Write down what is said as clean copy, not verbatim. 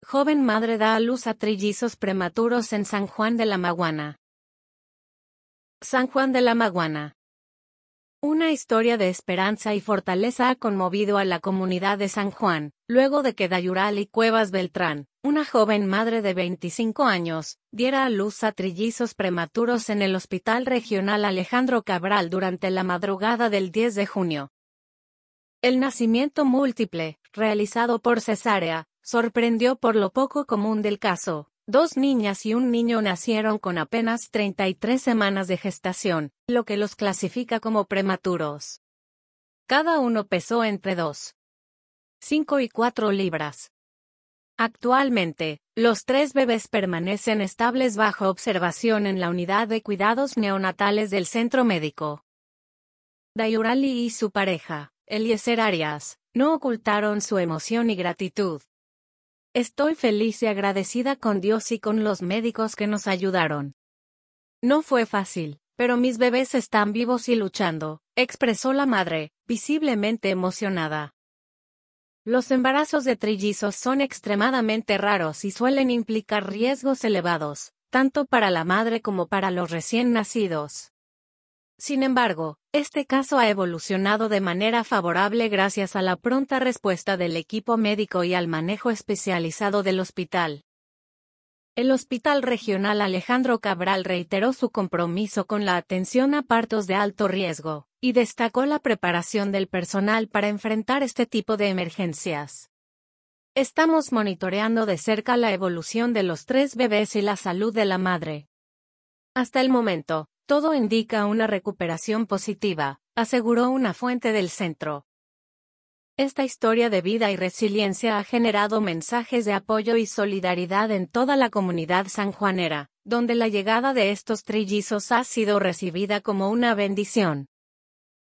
Joven madre da a luz a trillizos prematuros en San Juan de la Maguana. San Juan de la Maguana. Una historia de esperanza y fortaleza ha conmovido a la comunidad de San Juan, luego de que Dayurali Cuevas Beltrán, una joven madre de 25 años, diera a luz a trillizos prematuros en el Hospital Regional Alejandro Cabral durante la madrugada del 10 de junio. El nacimiento múltiple, realizado por cesárea, sorprendió por lo poco común del caso. 2 niñas y un niño nacieron con apenas 33 semanas de gestación, lo que los clasifica como prematuros. Cada uno pesó entre 2,5 y 4 libras. Actualmente, los 3 bebés permanecen estables bajo observación en la unidad de cuidados neonatales del centro médico. Dayurali y su pareja, Eliezer Arias, no ocultaron su emoción y gratitud. Estoy feliz y agradecida con Dios y con los médicos que nos ayudaron. No fue fácil, pero mis bebés están vivos y luchando, expresó la madre, visiblemente emocionada. Los embarazos de trillizos son extremadamente raros y suelen implicar riesgos elevados, tanto para la madre como para los recién nacidos. Sin embargo, este caso ha evolucionado de manera favorable gracias a la pronta respuesta del equipo médico y al manejo especializado del hospital. El Hospital Regional Alejandro Cabral reiteró su compromiso con la atención a partos de alto riesgo, y destacó la preparación del personal para enfrentar este tipo de emergencias. Estamos monitoreando de cerca la evolución de los 3 bebés y la salud de la madre. Hasta el momento, todo indica una recuperación positiva, aseguró una fuente del centro. Esta historia de vida y resiliencia ha generado mensajes de apoyo y solidaridad en toda la comunidad sanjuanera, donde la llegada de estos trillizos ha sido recibida como una bendición.